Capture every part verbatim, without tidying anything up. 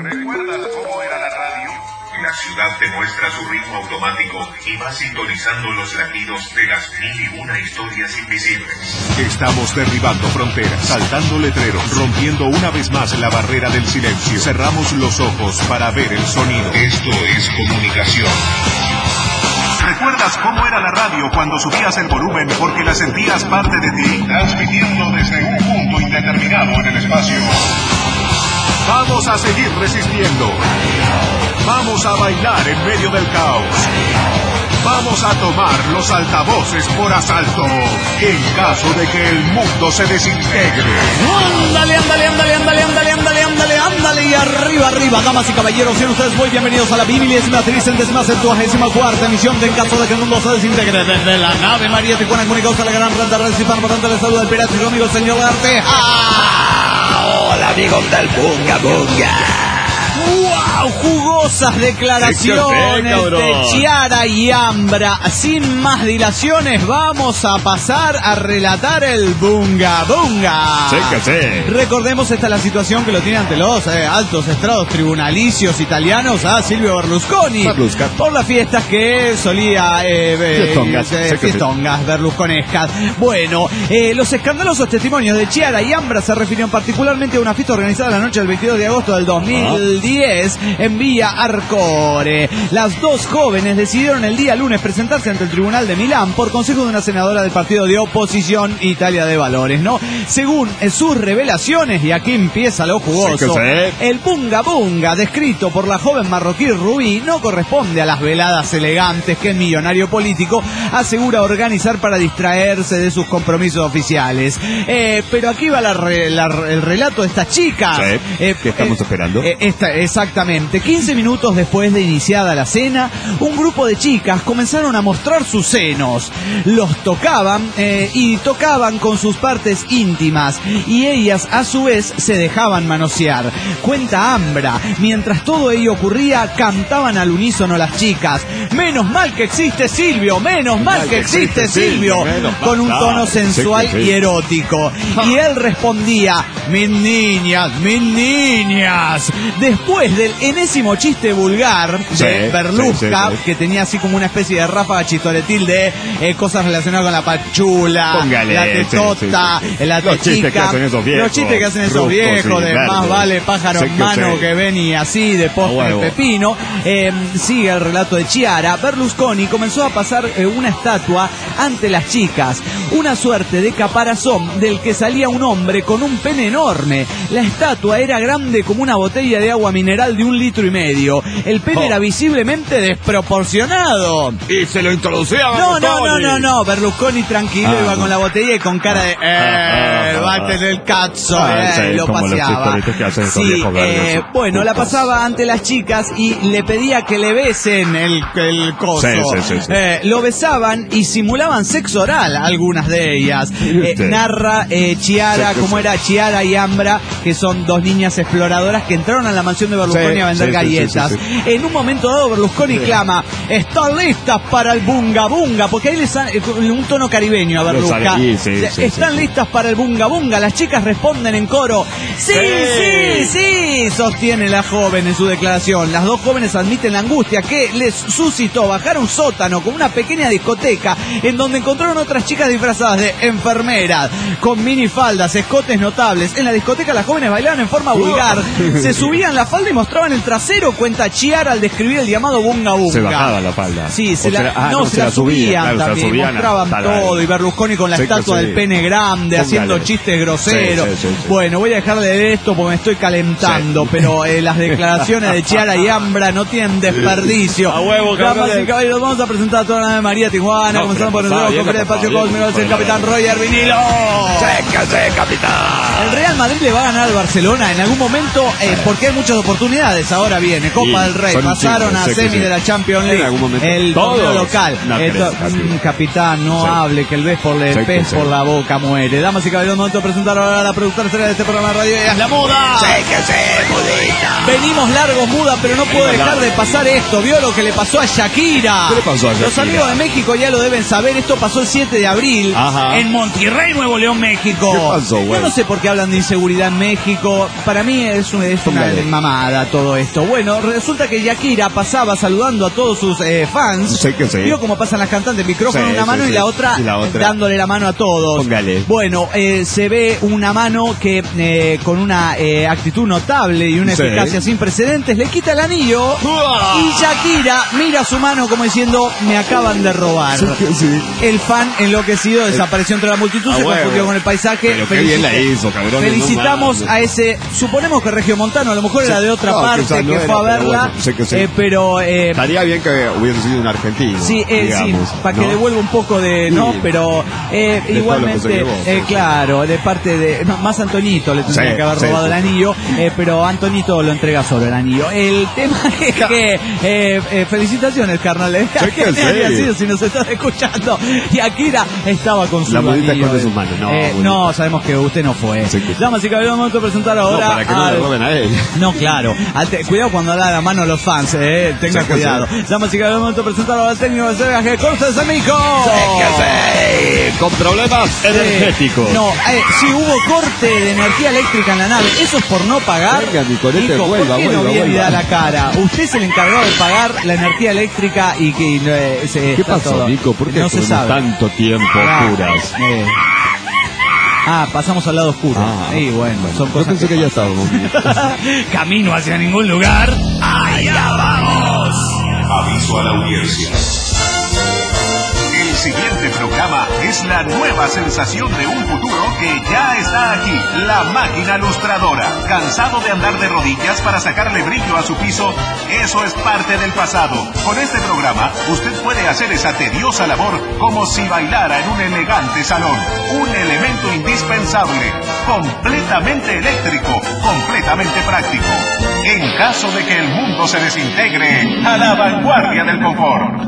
¿Recuerdas cómo era la radio? La ciudad te muestra su ritmo automático y vas sintonizando los latidos de las mil y una historias invisibles. Estamos derribando fronteras, saltando letreros, rompiendo una vez más la barrera del silencio. Cerramos los ojos para ver el sonido. Esto es comunicación. ¿Recuerdas cómo era la radio cuando subías el volumen porque la sentías parte de ti? Transmitiendo desde un punto indeterminado en el espacio. Vamos a seguir resistiendo. Vamos a bailar en medio del caos. Vamos a tomar los altavoces por asalto en caso de que el mundo se desintegre. Ándale, ándale, ándale, ándale, ándale, ándale, ándale, ándale. Y arriba, arriba, damas y caballeros, sean ustedes muy bienvenidos a la vigésima tricentésima septuagésima cuarta emisión de En caso de que el mundo se desintegre. Desde la nave María Tijuana comunicados a la gran planta red hispana, por tanto les saluda el pirata y su amigo el señor Arte. ¡Ah! Hola amigos del Bunga Bunga. ¡Wow! Jugosas declaraciones de Chiara y Ambra. Sin más dilaciones, vamos a pasar a relatar el Bunga Bunga. Sí, que sí. Recordemos, esta es la situación que lo tiene ante los eh, altos estrados tribunalicios italianos a Silvio Berlusconi. Berlusca. Por las fiestas que solía... Eh, Fiestongas. eh, Sí, fiestongas, sí. Berlusconescas. Bueno, eh, los escandalosos testimonios de Chiara y Ambra se refirieron particularmente a una fiesta organizada la noche del veintidós de agosto del dos mil diez ah. en Vía Arcore. Las dos jóvenes decidieron el día lunes presentarse ante el tribunal de Milán por consejo de una senadora del partido de oposición Italia de Valores, ¿no? Según sus revelaciones, y aquí empieza lo jugoso, sí, el bunga bunga descrito por la joven marroquí Rubí no corresponde a las veladas elegantes que el millonario político asegura organizar para distraerse de sus compromisos oficiales. Eh, pero aquí va la re, la, el relato de estas chicas. Sí, eh, ¿qué estamos eh, esperando? Eh, esta, exactamente. quince minutos después de iniciada la cena, un grupo de chicas comenzaron a mostrar sus senos. Los tocaban eh, y tocaban con sus partes íntimas y ellas a su vez se dejaban manosear. Cuenta Ambra, mientras todo ello ocurría, cantaban al unísono las chicas: menos mal que existe Silvio, menos mal que existe Silvio, con un tono sensual y erótico. Y él respondía: mis niñas, mis niñas. Después del enésimo chiste vulgar de sí, Berlusca, sí, sí, sí. que tenía así como una especie de ráfaga chistoretil de eh, cosas relacionadas con la pachula, Póngale, la tetota, sí, sí, sí. la Los chistes que hacen esos viejos, los chistes que hacen esos bruscos viejos, y de verdes. más vale pájaro Sí, en que mano sí. que ven y así, de postre Oh, pepino. Eh, sigue el relato de Chiara. Berlusconi comenzó a pasar eh, una estatua ante las chicas, una suerte de caparazón del que salía un hombre con un pene enorme. La estatua era grande como una botella de agua mineral de un litro y medio. El pene Oh. era visiblemente desproporcionado. Y se lo introducía a No, no, no, Berlusconi. no, no. Berlusconi tranquilo Ah, iba no. con la botella y con cara de... Eh, ah, ah, bate del cazzo, ah, eh, sí, y lo como los paseaba. chistoritos que hacen esos Sí, viejos verdes, eh, sí. bueno, la Putos. pasaba ante las chicas y le pedía que le besen el, el coso. Sí, sí, sí, sí. Eh, lo besaban y simulaban sexo oral, algunas de ellas. Eh, Sí. narra eh, Chiara, Sí, sí, como sí. era Chiara y Ambra, que son dos niñas exploradoras que entraron a la mansión de Berlusconi Sí, a vender sí, sí, galletas. sí, sí, En un momento dado, Berlusconi Sí. clama: ¿están listas para el bunga bunga? Porque ahí le sale un tono caribeño a Le Berlusca. sale- sí, sí, sí, ¿Están sí, sí. listas para el bunga bunga? Las chicas responden en coro: sí, sí, Sí. sí, sostiene la joven en su declaración. Las dos jóvenes admiten la angustia que les suscitó bajar a un sótano con una pequeña discoteca en donde encontraron otras chicas disfrazadas de enfermeras, con minifaldas, escotes notables. En la discoteca las jóvenes bailaban en forma vulgar, se subían la falda y mostraban el trasero, cuenta Chiara al describir el llamado bunga bunga. Se bajaba la falda. Sí, se O la, sea, ah, no, se, la subían, claro, se la también, subían mostraban hasta la- todo, y Berlusconi con la Sí, estatua que sí. del pene grande, Póngale. haciendo chistes groseros. Sí, sí, sí, sí. Bueno, voy a dejar de leer esto porque me estoy calentando, Sí. pero eh, las declaraciones de Chiara y Ambra no tienen desperdicio. A huevo, Damas cabrones. y caballeros, vamos a presentar a toda la nave María Tijuana, No, comenzando por pero nuestro pasá, conferencia de bien, espacio pasá, cósmico, bien, el capitán Roger Vinilo. ¡Chéquese, capitán! El Real Madrid le va a ganar al Barcelona en algún momento, eh, porque hay muchas oportunidades. Ahora viene Copa Sí, del Rey, son un pasaron chingo, a sí que semi sí. de la Champions League, En algún momento. el Todos. torneo local. No Eh, crees, to- así. mm, capitán, no Sí. hable, que el pez por, el Sí que pez sí. por la boca muere. Damas y caballeros, momento de presentar ahora a la productora estrella de este programa de radio. Ella es la moda. ¡Chéquese, mudita! Venimos largos, muda, pero no puedo dejar de pasar esto. ¿Vio lo que le pasó a Shakira? ¿Qué le pasó a Shakira? Los amigos de México ya lo deben saber. Esto pasó el siete de abril. Ajá. En Monterrey, Nuevo León, México. ¿Qué pasó, güey? Yo no sé por qué hablan de inseguridad en México. Para mí es, un, es una Póngale. mamada todo esto. Bueno, resulta que Shakira pasaba saludando a todos sus eh, fans. Sé que sí. Vio cómo pasan las cantantes, micrófono Sí, en una sí, mano sí. y la otra Y la otra. dándole la mano a todos. Póngale. Bueno, eh, se ve una mano que eh, con una eh, actitud notable y una Sí. eficacia sin precedentes le quita el anillo y Shakira mira su mano como diciendo me acaban de robar. Sí, que sí. El fan enloquecido desapareció entre la multitud, Ah, se huevo. confundió con el paisaje. Pero qué bien la hizo, cabrón. Felicitamos no a ese, suponemos que Regiomontano, a lo mejor era de otra No, parte quizás no que era, fue a pero verla, bueno, sé que sí. eh, pero eh, Estaría bien que hubiese sido un argentino. sí, eh, sí, digamos, para que ¿no? devuelva un poco de, ¿no? Sí. Pero eh, De todo lo que se igualmente, llevó, eh, sí. claro, de parte de, no, más Antonito le tendría Sí, que haber sí, robado sí. el anillo, eh, pero Antonito lo entrega solo el anillo. El tema es que, eh, eh, felicitaciones, carnal, eh. Sí que ¿Qué había sí. sido si nos estás escuchando? Y Akira estaba con su La monedita anillo. esconde sus manos, no, Eh, bonita. no, sabemos que usted no fue. Sí que sí. Damas y caballeros, vamos a presentar No, ahora para que no al- le roben a él. no, claro. Al te- cuidado cuando da la mano a los fans, eh. Tenga Sí que cuidado. sí. Damas y caballeros, vamos a presentar ahora al técnico de Sebaje, Cortes Amico. Con problemas energéticos. No, eh, sí hubo corte de energía eléctrica en la nave. Eso es por no pagar. Venga, Nicolete, Nico, vuelva, ¿por qué no vuelva, viene y vuelva. da la cara? Usted es el encargado de pagar la energía eléctrica y que eh, se, ¿Qué está pasó, todo. Nico? ¿Por qué no se tuvimos sabe? tanto tiempo Ah, oscuras? eh. Ah, pasamos al lado oscuro. Ah, Sí, bueno, son Yo cosas pensé que ya estábamos. Camino hacia ningún lugar. ¡Allá vamos! Aviso a la audiencia. El siguiente programa es la nueva sensación de un futuro que ya está aquí. La máquina lustradora. ¿Cansado de andar de rodillas para sacarle brillo a su piso? Eso es parte del pasado. Con este programa, usted puede hacer esa tediosa labor como si bailara en un elegante salón. Un elemento indispensable. Completamente eléctrico. Completamente práctico. En caso de que el mundo se desintegre, a la vanguardia del confort.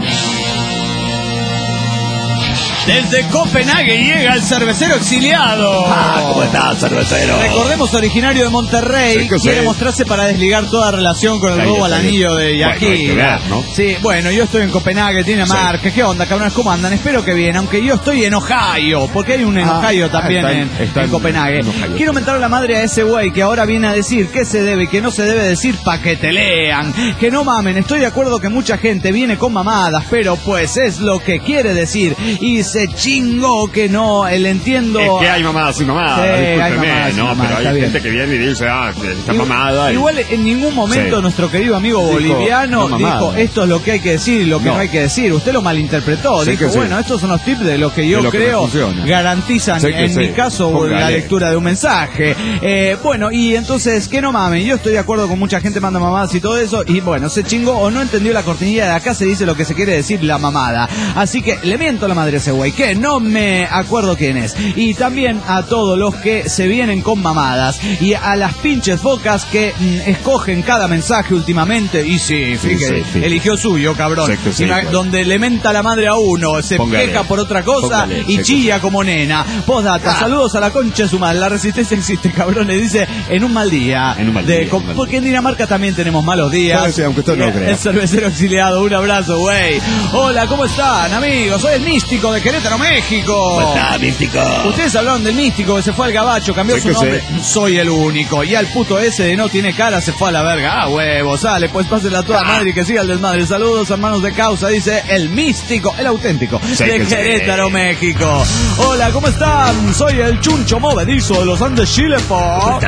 Desde Copenhague llega el cervecero exiliado. Ah, ¿cómo estás, cervecero? Recordemos, originario de Monterrey, Sí que quiere sí. mostrarse para desligar toda relación con el Ahí robo al está bien. anillo de Bueno, hay que Shakira. ver, ¿no? Sí, bueno, yo estoy en Copenhague, Dinamarca. ¿Qué onda, cabrones? ¿Cómo andan? Espero que bien, aunque yo estoy en Ohio, porque hay un en Ah, Ohio ah, también está en- en, está en en- Copenhague. en Ohio. Quiero mentar a la madre a ese güey que ahora viene a decir qué se debe y qué no se debe decir para que te lean. Que no mamen, estoy de acuerdo que mucha gente viene con mamadas, pero pues es lo que quiere decir. Y se chingó que no, el entiendo. Es que hay mamadas y mamadas, Sí, hay discúlpeme, mamadas y ¿no? mamadas, Pero está hay bien. gente que viene y dice, ah, que está Igual- mamada. y- Igual en ningún momento Sí. nuestro querido amigo Dijo, boliviano no dijo, mamada. esto es lo que hay que decir y lo que no, No. hay que decir. Usted lo malinterpretó. Sí Dijo, que sí. bueno, estos son los tips de lo que yo De lo que creo me funciona. garantizan, Sí que en sí. mi caso, la Póngale. lectura de un mensaje. Eh, bueno, y entonces, que no mamen. Yo estoy de acuerdo con mucha gente manda mamadas y todo eso. Y bueno, se chingó o no entendió la cortinilla de acá, se dice lo que se quiere decir, la mamada. Así que le miento a la madre a ese güey, que no me acuerdo quién es. Y también a todos los que se vienen con mamadas y a las pinches focas que mm, escogen cada mensaje últimamente. Y sí, Sí, fíjate, sí, sí. eligió suyo, cabrón. Sí que sí, Y ma- claro. donde le menta la madre a uno, se Póngale. queja por otra cosa Póngale, y sí que chilla como nena. Postdata, Ah. saludos a la concha de su madre. La resistencia existe, cabrón. Le dice en un mal día. En un mal De- día, co- en un mal porque día. en Dinamarca también tenemos malos días. Sí, sí, aunque usted no lo Y crea. El cervecero exiliado, un abrazo, güey. Hola, ¿cómo están, amigos? Soy el místico de Querétaro, México. místico? Ustedes hablaron del místico que se fue al gabacho, cambió Sí su que nombre. sí. Soy el único. Y al puto ese de no tiene cara se fue a la verga. Ah, huevo, sale, pues pásenla a toda madre y que siga el desmadre. Saludos, hermanos de causa, dice el místico, el auténtico Sí de que sí. Querétaro, México. Hola, ¿cómo están? Soy el Chuncho Movedizo de los Andes, Chile, po.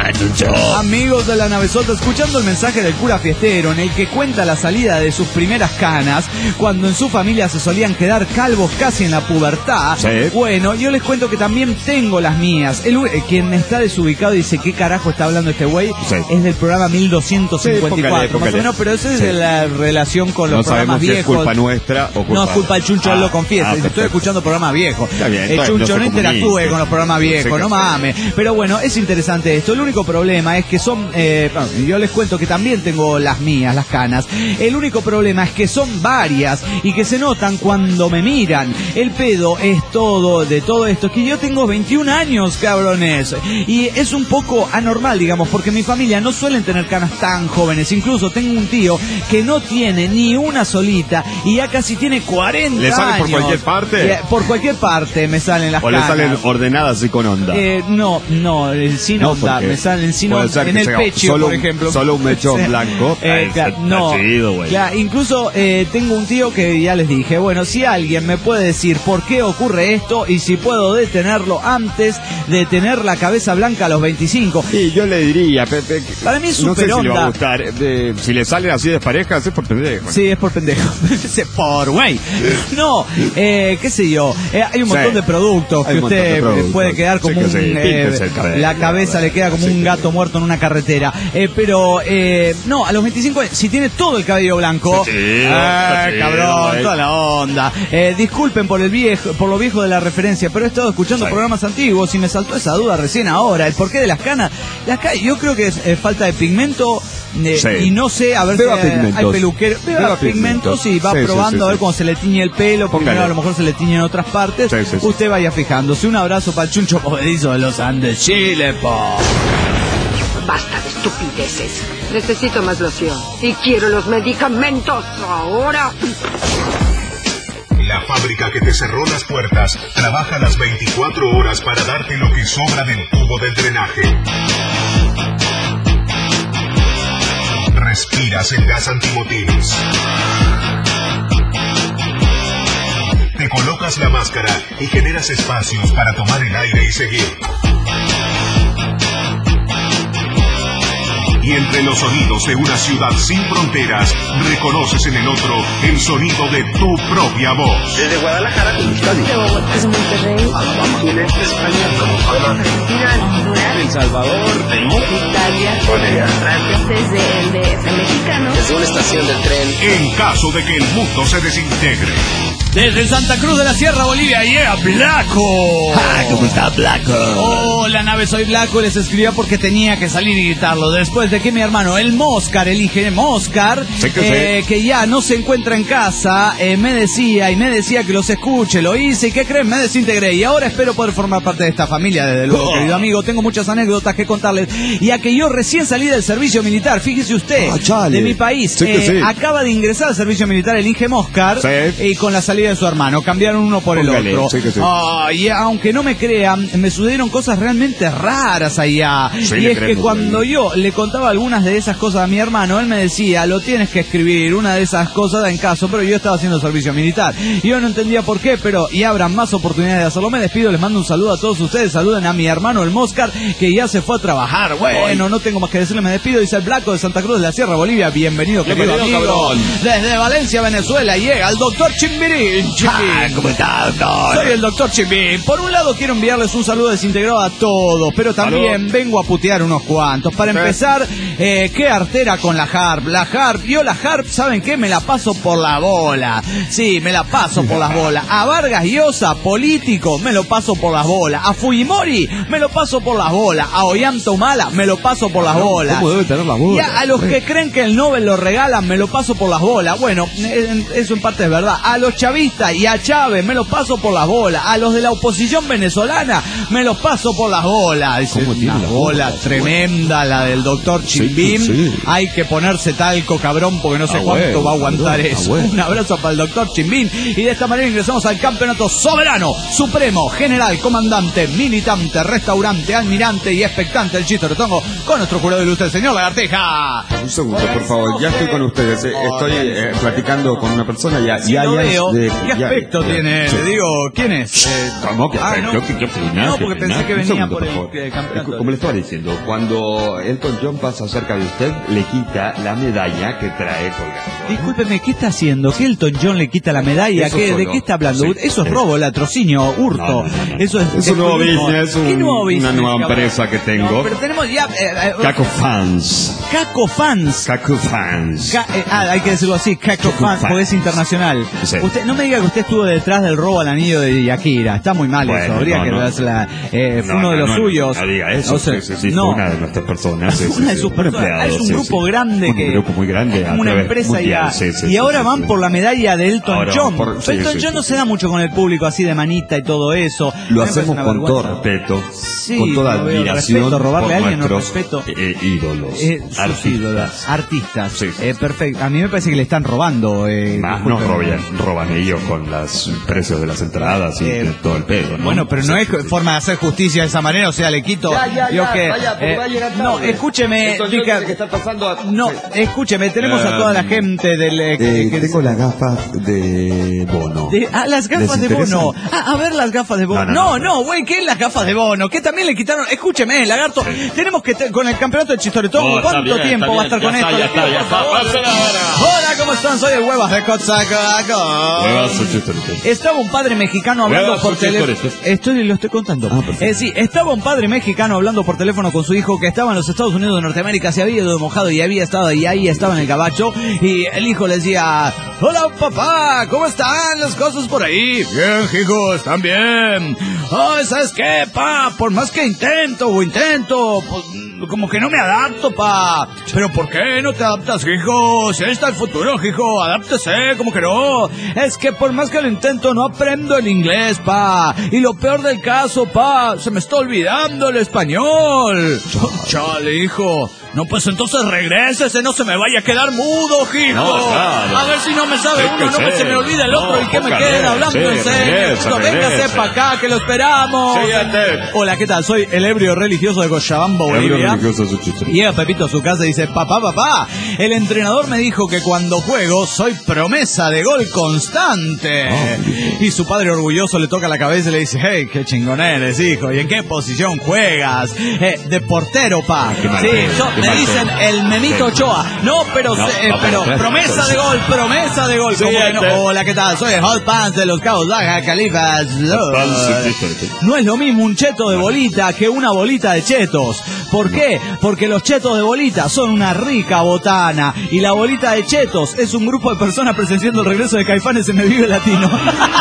Amigos de la navezota, escuchando el mensaje del cura fiestero en el que cuenta la salida de sus primeras canas, cuando en su familia se solían quedar calvos casi en la pubertad. Sí. Bueno, yo les cuento que también tengo las mías. El, eh, quien está desubicado dice, ¿qué carajo está hablando este güey? Sí. Es del programa mil doscientos cincuenta y cuatro, Sí, póngale, más o menos, pero eso es sí. de la relación con los No programas sabemos si es viejos. culpa nuestra o culpa... No es culpa del Chuncho, él Ah, lo confiesa. ah, Dice, estoy perfecto. escuchando programas viejos. Está bien, El entonces Chuncho no no se interactúe comunique. con los programas viejos, Sí que no sí. mames. Pero bueno, es interesante esto. El único problema es que son... eh, bueno, yo les cuento que también tengo las mías, las canas. El único problema es que son varias y que se notan cuando me miran. El pedo divertido es todo de todo esto es que yo tengo veintiún años, cabrones, y es un poco anormal, digamos, porque mi familia no suelen tener canas tan jóvenes. Incluso tengo un tío que no tiene ni una solita y ya casi tiene cuarenta ¿Le sale años. por cualquier parte? Eh, por cualquier parte me salen las ¿O canas. le salen ordenadas y con onda? Eh, no, no, eh, sin No, onda, porque me salen sin puede onda, ser en que el sea pecho, solo por un- ejemplo. solo un mechón blanco. Eh, Está- claro, está no, chido, güey. ya, incluso eh, tengo un tío que ya les dije, bueno, si alguien me puede decir por qué ocurre esto y si puedo detenerlo antes de tener la cabeza blanca a los veinticinco. Y yo le diría, Pepe, que Para mí es no sé super si le va a onda. gustar. eh, si le salen así de parejas, es por pendejo. Sí, es por pendejo. Se- por güey. No, eh, qué sé yo. Eh, hay un Sí. montón de productos Hay que un montón usted de productos. puede quedar como Sí que un... sí, eh, píntense el cabello, la cabeza ¿verdad? le queda como Sí un que gato sí. muerto en una carretera. Eh, pero, eh, no, a los veinticinco años, si tiene todo el cabello blanco... Sí, sí, eh, sí, cabrón, güey. toda la onda. Eh, disculpen por el viejo, por lo viejo de la referencia, pero he estado escuchando Sí. programas antiguos y me saltó esa duda recién ahora. El porqué de las canas. Las canas, yo creo que es eh, falta de pigmento. Eh, Sí. Y no sé, a ver Beba si eh, hay pigmentos. peluqueros. Beba, Beba pigmentos pigmentos. y va Sí, sí, probando sí, a ver sí. cuando se le tiñe el pelo. Primero Póngale. a lo mejor se le tiñe en otras partes. Sí, sí, sí. Usted vaya fijándose. Un abrazo para el chuncho movedizo de los Andes, Chile, po. Basta de estupideces. Necesito más loción. Y quiero los medicamentos ahora. La fábrica que te cerró las puertas trabaja las veinticuatro horas para darte lo que sobra del tubo del drenaje. Respiras el gas antimotines. Te colocas la máscara y generas espacios para tomar el aire y seguir. Y entre los sonidos de una ciudad sin fronteras, reconoces en el otro el sonido de tu propia voz. Desde Guadalajara, Cali, de Bogotá, desde Monterrey, Alabama, Chile, España, Venezuela, Argentina, Honduras, El Salvador, Perú, Italia, Corea, desde el D F mexicano. desde una estación del tren. En caso de que el mundo se desintegre. Desde Santa Cruz de la Sierra, Bolivia, yeah, Blanco. Ah, ¿cómo está, Blanco? Hola, nave, soy Blanco. Les escribía porque tenía que salir y gritarlo. Después de que mi hermano, el Moscar, el ingeniero Moscar, Sí que eh, que ya no se encuentra en casa, eh, me decía y me decía que los escuche. Lo hice y ¿qué creen? Me desintegré. Y ahora espero poder formar parte de esta familia, desde luego, Oh. querido amigo. Tengo muchas anécdotas que contarles. Ya que yo recién salí del servicio militar, fíjese usted, Ah, chale. de mi país. Sí que eh, sí. Acaba de ingresar al servicio militar el Inge Moscar. Sí. Y con la salida de su hermano, cambiaron uno por Póngale, el otro. sí que sí. Ah, y aunque no me crean, me sucedieron cosas realmente raras allá. Sí, y le es que creemos, cuando güey. yo le contaba algunas de esas cosas a mi hermano, él me decía, lo tienes que escribir, una de esas cosas da en caso, pero yo estaba haciendo servicio militar. Y yo no entendía por qué, pero y habrá más oportunidades de hacerlo. Me despido, les mando un saludo a todos ustedes, saluden a mi hermano el Moscar, que ya se fue a trabajar. Bueno, no tengo más que decirle, me despido, dice el Blanco de Santa Cruz de la Sierra, Bolivia. Bienvenido, querido Bienvenido, amigo. cabrón. Desde Valencia, Venezuela, llega el doctor Chimbirín. Ah, ¿cómo está, doctor? Soy el doctor Chimbín. Por un lado quiero enviarles un saludo desintegrado a todos, pero también Salud. vengo a putear unos cuantos. Para Sí. empezar, eh, qué artera con la harp. La harp, yo la harp, ¿saben qué? Me la paso por la bola. Sí, me la paso por las bolas. A Vargas Llosa, político, me lo paso por las bolas. A Fujimori, me lo paso por las bolas. A Ollanta Humala, me lo paso por las bolas. ¿Cómo debe tener la bola? Y a, a los que creen que el Nobel lo regalan, me lo paso por las bolas. Bueno, eh, eso en parte es verdad. A los chavistas y a Chávez, me lo paso por las bolas. A los de la oposición venezolana, me los paso por las bolas. Dice, ¿Cómo tiene una la bola bola? tremenda la del doctor Sí, Chimbim. sí. Hay que ponerse talco, cabrón, porque no sé Ah, cuánto bueno, va a aguantar cabrón, eso. ah, bueno. Un abrazo para el doctor Chimbim. Y de esta manera ingresamos al campeonato soberano, supremo, general, comandante, militante, restaurante, almirante y expectante el Chito Rotongo con nuestro jurado ilustre, el señor Lagartija. Un segundo, por favor. Ya estoy con ustedes. eh, Estoy eh, platicando con una persona ya. Si ya, lo ya es veo, de- ¿qué ya- aspecto ya- tiene? sí. Le digo, ¿quién es? Eh, ¿Cómo? ¿Qué ah, aspecto? no. ¿Qué- qué opina? No, ¿Qué porque opina? pensé que Un venía segundo, por el, favor. eh, campeonato. Como le estaba diciendo, cuando Elton John pasa cerca de usted, le quita la medalla que trae colgando. Discúlpeme, ¿qué está haciendo? ¿Que Elton John le quita la medalla? Eso ¿Qué- ¿De solo. qué está hablando? Sí. Eso es Sí. robo, latrocinio, hurto. No, no, no, no. Eso es, Es un nuevo terrorismo. business, un- ¿Qué nuevo una business, nueva cabrón? empresa que tengo. No, pero tenemos ya... eh, eh, Caco Fans. Caco Fans. Caco Fans. Ca- eh, ah, hay que decirlo así, Caco Caco Fans, Fans. porque es internacional. Sí. Usted, no, me diga que usted estuvo detrás del robo al anillo de Yakira. Está muy mal Bueno, eso. Habría no, que no. dársela. Eh, fue No, uno de no, los no, suyos. No diga eso. O sea, sí, sí, sí, no. fue una de nuestras personas. Sí, sí, Una de sí, sus un personas. empleado, Es un sí, grupo sí. grande Un que. grupo muy grande. a Como una través empresa mundial, ya. sí, sí, y sí, ahora sí, van sí. por la medalla de Elton Ahora John. van por- sí, Elton sí, John sí, no sí. se da mucho con el público así de manita y todo eso. Lo A mí me hacemos parece una con todo vergüenza. respeto, Sí, con toda lo veo, admiración respeto, robarle por a alguien, no nuestros respeto. eh, ídolos, Eh, sus artistas. ídolos, artistas. Sí, sí. Eh, perfecto. A mí me parece que le están robando. Eh, Más nos disculpen. roban, roban ellos con los precios de las entradas y Eh, de todo el pedo, ¿no? Bueno, pero no Sí, es sí, sí. forma de hacer justicia de esa manera, o sea, le quito. Ya, ya, yo ya, que, vaya, porque eh, va a llegar tarde. no, escúcheme, Esto yo diga- tiene que estar pasando a- no, Sí. escúcheme, tenemos a toda la Eh, gente del eh, que- Eh, que- tengo las gafas de Bono. de- ah, las gafas ¿Les de interesa? Bono. Ah, a ver las gafas de Bono. No, No, no, no, güey, ¿qué es las gafas de Bono? Que también le quitaron. Escúcheme, lagarto. Tenemos que te- con el campeonato de Chistoretón. Oh, está ¿Cuánto bien, tiempo está va a bien, estar con ya esto? está, ya Le pido, está, ya por favor. está. Pásala ahora. Hola, ¿cómo están? Soy el Huevas de Cotzacoaco. Huevas o Chistoretón. Estaba un padre mexicano hablando Huevas por o teléfono. Chistoretón. Estoy, lo estoy contando. Ah, perfecto. Eh, sí, estaba un padre mexicano hablando por teléfono con su hijo que estaba en los Estados Unidos de Norteamérica, se había ido mojado y había estado y ahí estaba en el gabacho y el hijo le decía, hola papá, ¿cómo están las cosas por ahí? Bien, hijo, están bien. Oh, ¿sabes qué, pa? Por más que intento o intento, pues, como que no me adapto, pa. Pero ¿por qué no te adaptas, hijo? Si ahí está el futuro, hijo, adáptese, como que no. Es que por más que lo intento, no aprendo el inglés, pa. Y lo peor del caso, pa, se me está olvidando el español. Chale, hijo. No, pues entonces regrésese, no se me vaya a quedar mudo, hijo. No, claro. A ver si no me sabe Es que uno, no que sí. se me olvide el otro No, y que me póngale, queden hablando sí, en serio. regresa, No, véngase regresa. para acá, que lo esperamos. Síguete. Hola, ¿qué tal? Soy el ebrio religioso de Cochabamba, Bolivia. Llega Pepito a su casa y dice, papá, papá, el entrenador me dijo que cuando juego soy promesa de gol constante. Y su padre orgulloso le toca la cabeza y le dice, hey, qué chingón eres, hijo. ¿Y en qué posición juegas? Eh, de portero, pa. mal Sí, pedo, yo- qué me mal dicen pedo. el memito Ochoa. No, pero, No, se- eh, papá, pero claro. promesa de gol, promesa de gol. ¿Cómo que no? Siguiente. Hola, ¿qué tal? Soy el Hot Pants de los Cabos Baja Califas. Pants de Chistoretón. No es lo mismo un cheto de bolita que una bolita de chetos. ¿Por qué? Porque los chetos de bolita son una rica botana y la bolita de chetos es un grupo de personas presenciando el regreso de Caifanes en el Vive Latino.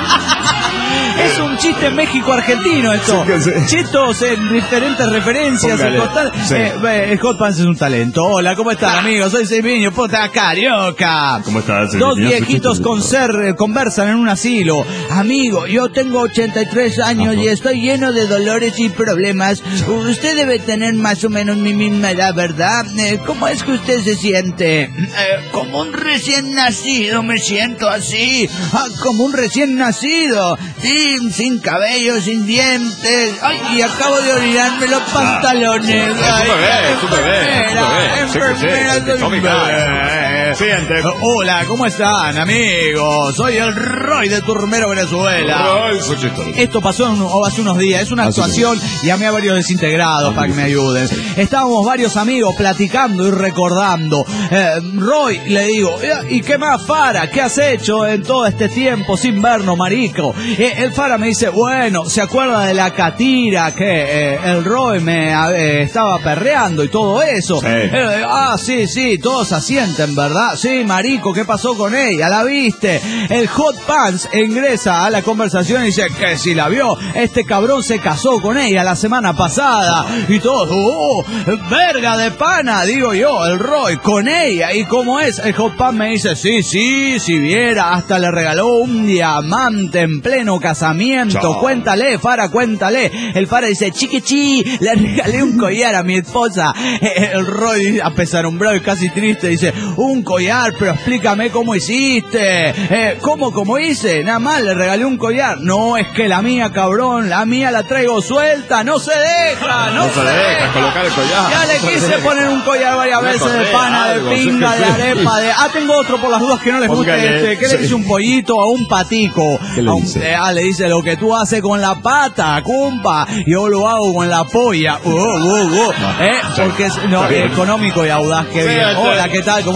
Es un chiste México-argentino esto. Sí, que sí. Chetos en diferentes referencias. Póngale. El, total- Sí. eh, eh, el Hot Pants es un talento. Hola, ¿cómo están, amigos? Soy Silviño, puta carioca. ¿Cómo estás, Dos Silviño? viejitos con ser eh, conversan en un asilo. Amigo, yo tengo ochenta y tres años Ajá. y estoy lleno de dolores y problemas. Usted debe tener más o menos mi misma edad, ¿verdad? Eh, ¿Cómo es que usted se siente? Eh, como un recién nacido me siento así. Ah, como un recién nacido. Sí, sin cabello, sin dientes. Ay, y acabo de orinarme los pantalones. Ah, Ay, súper bien, súper bien, súper bien. Sí que sí, enfermera, sí que soy tome un cara. bebé. Siguiente. Hola, ¿cómo están, amigos? Soy el Roy de Turmero, Venezuela. Ay, su Chistoretón. Esto pasó en- o hace unos días, es una Hace actuación, llamé a varios desintegrados para que me ayuden. Estábamos varios amigos platicando y recordando. Eh, Roy, le digo, ¿y qué más, Fara? ¿Qué has hecho en todo este tiempo sin vernos, marico? Eh, el Fara me dice, bueno, ¿se acuerda de la catira que eh, el Roy me eh, estaba perreando y todo eso? Sí. Eh, ah, sí, sí, todos asienten, ¿verdad? Sí, marico, ¿qué pasó con ella? ¿La viste? El Hot Pants ingresa a la conversación y dice que si la vio, este cabrón se casó con ella la semana pasada. Y todos, oh, verga de pana, digo yo, el Roy, con ella. ¿Y cómo es? El Hot Pants me dice, sí, sí, si viera, hasta le regaló un diamante en pleno casamiento. Chao. Cuéntale, Fara, cuéntale. El Fara dice, chiquichi, le regalé un collar a mi esposa. El Roy, apesarumbrado y casi triste, dice, un collar, pero explícame cómo hiciste. Eh, ¿Cómo, cómo hice? Nada más le regalé un collar. No, es que la mía, cabrón, la mía la traigo suelta, no se deja, no, No se deja colocar el collar. Ya le quise poner un collar varias Una veces de correa, pana, de algo, pinga, sí, de sí. arepa, de... Ah, tengo otro por las dudas que no les guste Póngale, este. ¿Qué le sí. dice un pollito a un patico? ¿Qué le A un- dice? eh, ah, le dice lo que tú haces con la pata, compa. Yo lo hago con la polla. Uh, uh, uh. Eh, porque es no, Está bien. económico y audaz, que Sí, bien. este- Hola, ¿qué tal? ¿Cómo están? Soy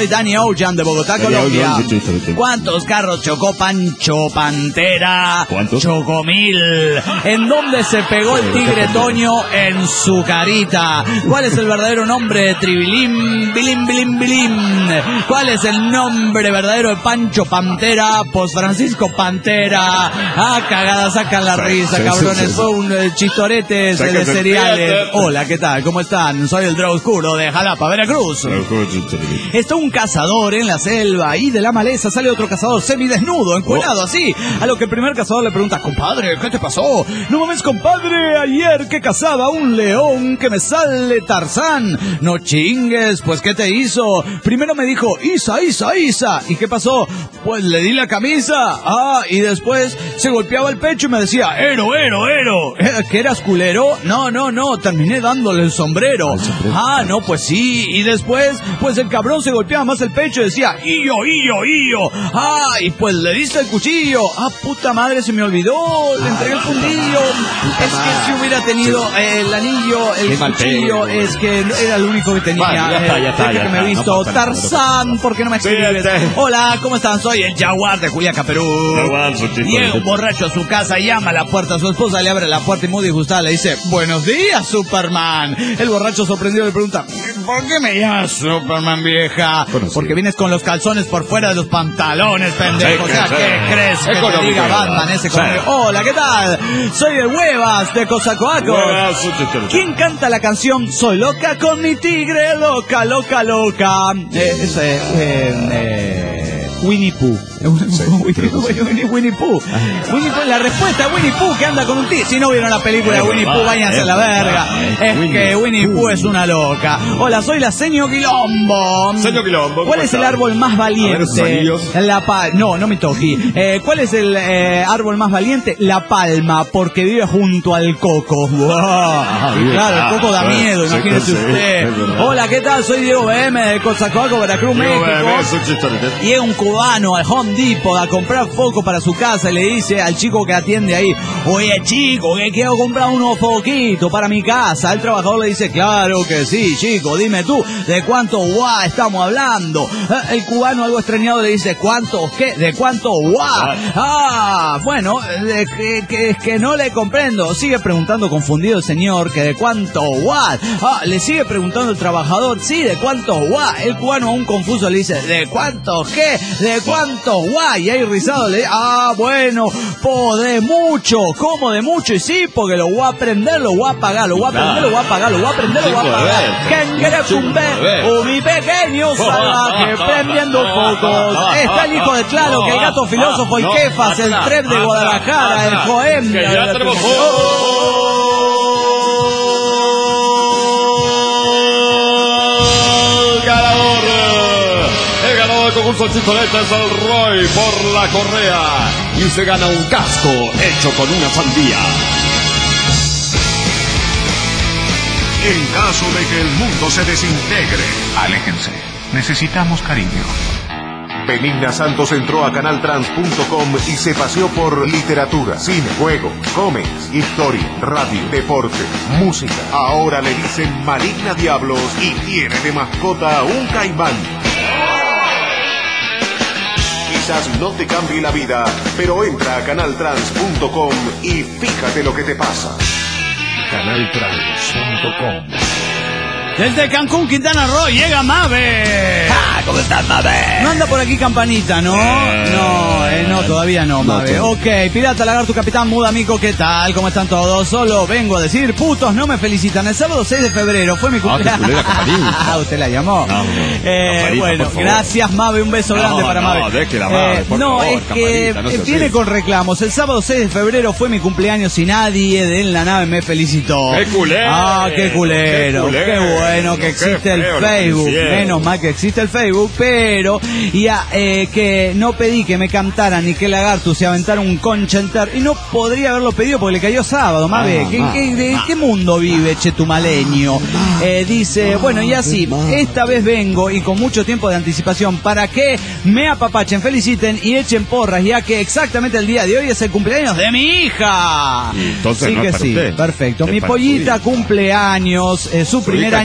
Soy Dani Ocean de Bogotá, Dani Colombia. Ocean, sí, sí, sí. ¿Cuántos carros chocó Pancho Pantera? ¿Cuántos? Chocó mil. ¿En dónde se pegó el tigre Toño? En su carita. ¿Cuál es el verdadero nombre de Tribilín? Bilín, bilín, bilín. ¿Cuál es el nombre verdadero de Pancho Pantera? Pues Francisco Pantera. Ah, cagada, sacan la risa, sí, cabrones. sí, sí. Fue un eh, chistoretes eh, de Sáquense cereales. el pie. Hola, ¿qué tal? ¿Cómo están? Soy el Drago Oscuro de Jalapa, Veracruz. Está un cazador en la selva y de la maleza sale otro cazador semidesnudo, encuerado así. A lo que el primer cazador le pregunta: compadre, ¿qué te pasó? No mames, compadre, ayer que cazaba un león que me sale Tarzán. No chingues, pues ¿qué te hizo? Primero me dijo: Isa, Isa, Isa. ¿Y qué pasó? Pues le di la camisa. Ah, y después se golpeaba el pecho y me decía: Ero, Ero, Ero. ¿Eh, ¿Que eras culero? No, no, no, terminé dándole el sombrero. Ah, no, pues sí. Y después, pues el cabrón se golpeaba más el pecho y decía: Illo, Illo, Illo. Ah, y pues le diste el cuchillo. Ah, puta madre, se me olvidó. Le entregué el fundillo. Es que si hubiera tenido eh, el anillo, el Qué mal cuchillo, pelo. es que era lo único que tenía. Bueno, ya está, ya está, Eh, ya que me está, he visto. no pasa nada, no pasa Tarzán, ¿por qué no me escribes? Fíjate. Hola, ¿cómo están? Soy el Jaguar de Juliaca, Perú. Jaguar, su chico. Llega un borracho a su casa, llama a la puerta, su esposa le abre la puerta y muy disgustada le dice: Buenos días, Superman. El borracho sorprendido le pregunta: ¿Por qué me llamas Superman, vieja? Bueno, sí. Porque vienes con los calzones por fuera de los pantalones, pendejo. Sí, o sea, sí. ¿qué crees que te Económico, diga ¿verdad? Batman ese Sí. con el- Hola, ¿qué tal? Soy de Huevas, de Cosacoaco. Huevas, su chico. ¿Quién canta la canción Soy loca con mi tigre, loca, loca, loca? Eh, es eh, eh, eh, Winnie Pooh. Winnie, Winnie- Winnie Pooh. Winnie Pooh. La respuesta es Winnie Pooh, que anda con un tigre. Si no vieron la película de Es Winnie verdad, Pooh, váyanse a es la verdad, verga. eh. Es Winnie que Winnie Pooh es una loca. Hola, soy la Seño Quilombo. Señor Quilombo, ¿cómo ¿Cuál es el está? árbol más A ver, esos valiente? anillos. La pa no, no me toque. Eh, ¿Cuál es el eh, árbol más valiente? La palma, porque vive junto al coco. Wow. Y bien. claro, el coco da Ah, miedo, sí, imagínese sí, usted. es verdad. Hola, ¿qué tal? Soy Diego B M de Cozacoaco, Veracruz, Diego B M, México. su chico. Llega un cubano al Home Depot a comprar foco para su casa y le dice al chico que atiende ahí: Oye, chico, que quiero comprar unos foquitos para mi casa. El trabajador le dice: Claro que sí, chico, dime tú, ¿de cuánto guau estamos hablando? Eh, El cubano, algo extrañado, le dice: ¿Cuánto qué? ¿De cuánto guau? Ah, bueno, de que, que, que no le comprendo. Sigue preguntando confundido el señor que de cuánto guau. Ah, le sigue preguntando el trabajador: Sí, ¿de cuánto guau? El cubano, aún confuso, le dice: ¿De cuánto qué? ¿De cuánto guau? Y ahí rizado le dice: Ah, bueno, po de mucho. ¿Cómo de mucho? Y sí, porque lo voy a aprender, lo voy a pagar, lo voy a aprender, lo voy a pagar, lo voy a aprender, lo voy a Chico de pagar. ver. Kengere Chico cumbe, de ver. o mi pequeño salvaje prendiendo focos. Está el hijo de Claro, que el gato filósofo, el Kefas, el Trep de Guadalajara, el Joem. Que ya tenemos el ganador. El ganador del concurso Chistolete es el Roy por la correa. Y se gana un casco hecho con una sandía. En caso de que el mundo se desintegre, aléjense. Necesitamos cariño. Benigna Santos entró a canaltrans punto com y se paseó por literatura, cine, juegos, cómics, historia, radio, deporte, música. Ahora le dicen Maligna Diablos y tiene de mascota un caimán. Quizás no te cambie la vida, pero entra a canaltrans punto com y fíjate lo que te pasa. canaltrans punto com. Desde Cancún, Quintana Roo, llega Mave. Ah, ¿cómo estás, Mave? No anda por aquí Campanita, ¿no? No, eh, no, todavía no, Mave. no. Ok, Pirata, Lagarto, Capitán, Muda, Mico, ¿qué tal? ¿Cómo están todos? Solo vengo a decir, putos, no me felicitan. El sábado seis de febrero fue mi cumpleaños. qué culera, Campanita. Ah, usted la llamó. No, no, eh, Campanita, bueno, por favor. gracias, Mave, un beso No, grande para no, Mave. déjela, Mave, por no, favor, es que Campanita, no sea eh, viene así. con reclamos. El sábado seis de febrero fue mi cumpleaños y nadie de en la nave me felicitó. ¡Qué culero! Ah, qué culero. ¡Qué Qué, culero! bueno que Qué existe el feo lo que Facebook. hicieron. Menos mal que existe el Facebook, pero ya eh, que no pedí que me cantaran ni que Lagarto se aventara un concha enter y no podría haberlo pedido porque le cayó sábado, Mave. Ah, ¿Qué, ah, qué- ¿De qué mundo vive Chetumaleño? Eh, dice, bueno, y así, esta vez vengo y con mucho tiempo de anticipación para que me apapachen, feliciten y echen porras, ya que exactamente el día de hoy es el cumpleaños de mi hija. Y entonces sí no que es para sí, usted. perfecto. Es Mi para su pollita hija. cumpleaños, eh, su primer hija año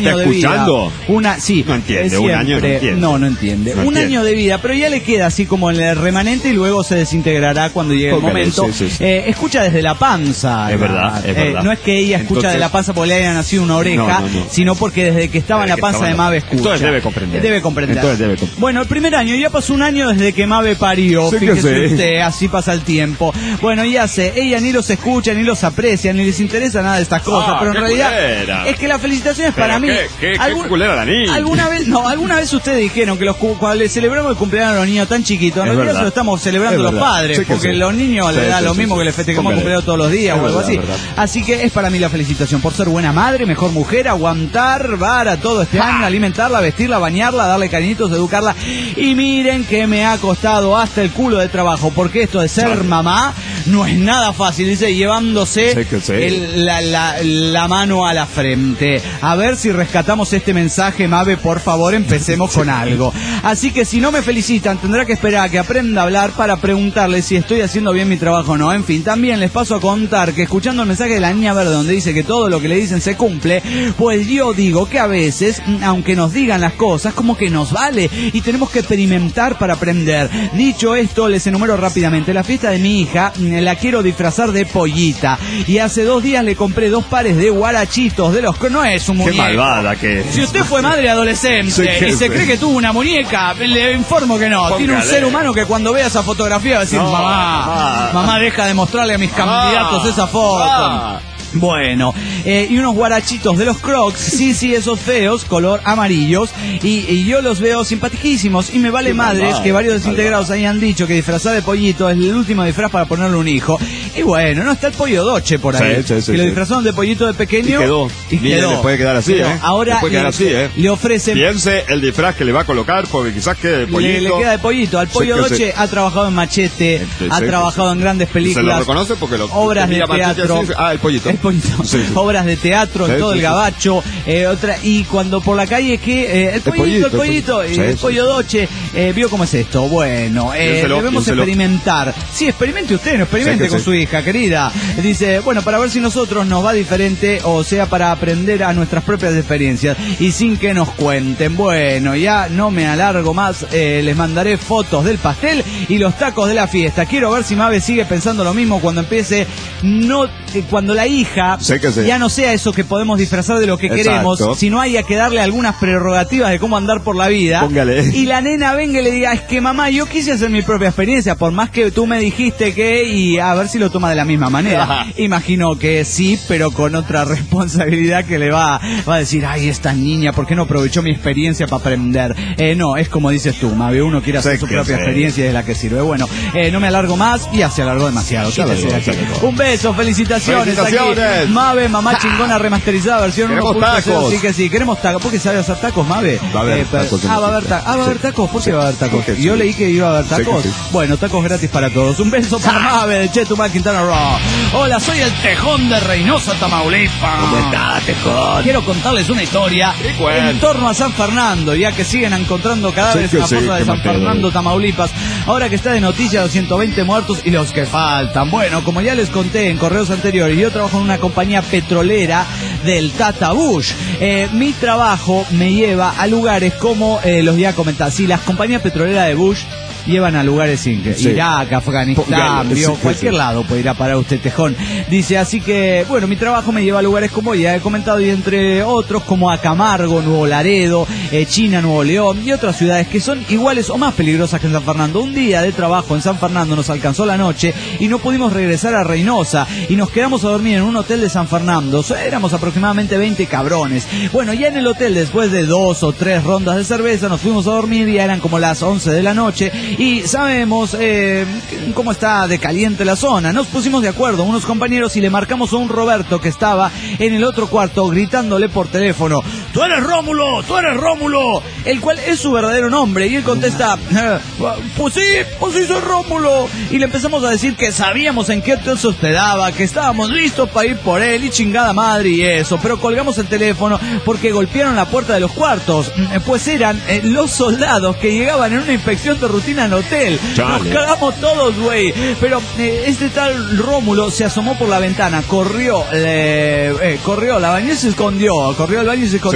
año de vida. escuchando? Una, sí. No entiende, eh, un año no siempre- entiende. No, no entiende. No un entiende. año de vida, pero ya le queda así como en el remanente y luego se desintegrará cuando llegue el Póngale, momento. sí, sí, sí. Eh, escucha desde la panza. Es Iván. verdad, es Eh, verdad. no es que ella escucha Entonces- de la panza porque le haya nacido una oreja, No, no, no. sino porque desde que estaba en la Desde que panza estaba de en la- Mabe escucha. Entonces debe comprender. Debe comprender. Entonces debe comprender. Bueno, el primer año, ya pasó un año desde que Mabe parió. Sí que Fíjese sí. usted, así pasa el tiempo. Bueno, y hace, ella ni los escucha, ni los aprecia, ni les interesa nada de estas cosas, Ah, pero en qué realidad culera. es que la felicitación es Pero para mí. qué- qué- qué Algún- culera la niña. ¿Alguna vez, no, alguna vez ustedes dijeron que los cu- cuando le celebramos el cumpleaños a los niños tan chiquitos, en Es realidad verdad. se lo estamos celebrando Es los verdad. padres, Sí que porque sí. los niños Sí, les da sí, lo sí, mismo sí. que le festejamos Póngale. cumpleaños todos los días Es o algo verdad, así. verdad. Así que es para mí la felicitación por ser buena madre, mejor mujer, aguantar vara todo este año, alimentarla, vestirla, bañarla, darle cariñitos, educarla. Y miren que me ha costado hasta el culo de trabajo, porque esto de ser Claro. mamá no es nada fácil, dice, llevándose Sí que sí. el- la, la- la mano a la frente. A ver si rescatamos este mensaje, Mabe, por favor, empecemos con algo. Así que si no me felicitan, tendrá que esperar a que aprenda a hablar para preguntarle si estoy haciendo bien mi trabajo o no. En fin, también les paso a contar que escuchando el mensaje de la niña verde donde dice que todo lo que le dicen se cumple, pues yo digo que a veces, aunque nos digan las cosas, como que nos vale y tenemos que experimentar para aprender. Dicho esto, les enumero rápidamente. La fiesta de mi hija la quiero disfrazar de pollita y hace dos días le compré dos pares de guarachitos de los que no es un Qué muñeco. malvada que es. Si usted fue madre adolescente Sí, que y se sí. cree que tuvo una muñeca, le informo que no. Tiene un Póngale. ser humano que cuando vea esa fotografía va a decir, No, mamá, mamá. mamá, deja de mostrarle a mis candidatos esa foto. Ah. Bueno, eh, y unos guarachitos de los Crocs, sí, sí, esos feos, color amarillos, y, y yo los veo simpaticísimos, y me vale Qué madres malvado, que varios qué desintegrados hayan dicho que disfrazar de pollito es el último disfraz para ponerle un hijo. Y bueno, no está el pollo Doche por ahí, Sí, sí, sí, que lo sí. disfrazaron de pollito de pequeño. Y quedó. Y Mire, quedó. le puede quedar así, Quedó. ¿eh? Ahora Le puede quedar le, así, ¿eh? le ofrecen... Piense el disfraz que le va a colocar, porque quizás quede de pollito. Le, le queda de pollito. Al Sí pollo que Doche sí. ha trabajado en Machete, Sí, ha sí, trabajado sí. en grandes Se películas. lo reconoce porque lo obras de tenía Machete teatro. así. Ah, el pollito. El pollito. Sí, sí. Obras de teatro en Sí, todo sí, el sí. gabacho. eh, otra Y cuando por la calle que eh, el pollito, pollito, el pollito, el eh, pollito. el Sí, pollo sí. Doche, eh, vio cómo es esto. Bueno, eh, Piénselo, debemos piénselo. experimentar. Sí, experimente usted, no experimente Sí que con sí. su hija, querida. Dice, bueno, para ver si nosotros nos va diferente, o sea, para aprender a nuestras propias experiencias y sin que nos cuenten. Bueno, ya no me alargo más, eh, les mandaré fotos del pastel y los tacos de la fiesta. Quiero ver si Mabe sigue pensando lo mismo cuando empiece, no, eh, cuando la hija Sí que sí. ya no sea eso que podemos disfrazar de lo que Exacto. queremos, sino haya que darle algunas prerrogativas de cómo andar por la vida. Póngale. Y la nena venga y le diga, es que mamá, yo quise hacer mi propia experiencia, por más que tú me dijiste que, y a ver si lo toma de la misma manera. Ajá. Imagino que sí, pero con otra responsabilidad que le va, va a decir, ay, esta niña, ¿por qué no aprovechó mi experiencia para aprender? Eh, no, es como dices tú, Mabe, uno quiere hacer Sí su que propia sí. experiencia y es la que sirve. Bueno, eh, no me alargo más, y ya se alargó demasiado. Se alargó, Quítese de se aquí. alargó. Un beso, felicitaciones. Felicitaciones. Aquí. Mabe, mamá chingona remasterizada, versión Queremos uno punto cero. tacos. Sí que sí, queremos tacos. ¿Por qué sabe hacer tacos, Mabe? Va a haber pero- tacos en Ah, la va a haber fiesta. tacos. Ah, va a haber Sí. tacos. ¿Por qué Sí. va a haber tacos? Porque Yo sí. leí que iba a haber Sí que tacos. sí. Bueno, tacos gratis para todos. Un beso para Mabe de Chetumal, Quintana Roo. Hola, soy el Tejón de Reynosa, Tamaulipas. ¿Cómo está, Tejón? Quiero contarles una historia Sí, cuenta. en torno a San Fernando, ya que siguen encontrando cadáveres Sí, en que la sí, fosa de que San me pedo. Fernando, Tamaulipas. Ahora que está de noticia los ciento veinte muertos y los que faltan. Bueno, como ya les conté en correos anteriores, yo trabajo en una compañía petrolera del Tata Bush. Eh, mi trabajo me lleva a lugares como eh, los ya comentaba. Si las compañías petroleras de Bush llevan a lugares sin Sí. Irak, Afganistán, Póngale, vio, sí, sí, cualquier sí. lado puede ir a parar usted, Tejón. Dice, así que, bueno, mi trabajo me lleva a lugares como ya he comentado, y entre otros como Acamargo, Nuevo Laredo, eh, China, Nuevo León y otras ciudades que son iguales o más peligrosas que en San Fernando. Un día de trabajo en San Fernando nos alcanzó la noche y no pudimos regresar a Reynosa y nos quedamos a dormir en un hotel de San Fernando. So, éramos aproximadamente veinte cabrones. Bueno, ya en el hotel, después de dos o tres rondas de cerveza, nos fuimos a dormir, ya eran como las once de la noche y sabemos eh, cómo está de caliente la zona. Nos pusimos de acuerdo unos compañeros y le marcamos a un Roberto que estaba en el otro cuarto gritándole por teléfono, ¡tú eres Rómulo! ¡tú eres Rómulo! El cual es su verdadero nombre y él contesta, "Eh, pues sí, pues sí soy Rómulo". Y le empezamos a decir que sabíamos en qué hotel se hospedaba, que estábamos listos para ir por él y chingada madre y eso, pero colgamos el teléfono porque golpearon la puerta de los cuartos, pues eran eh, los soldados que llegaban en una inspección de rutina al hotel. Nos Chale. cagamos todos, güey. Pero eh, este tal Rómulo se asomó por la ventana, corrió, eh, eh, corrió, la bañó y se escondió, corrió al baño y se escondió.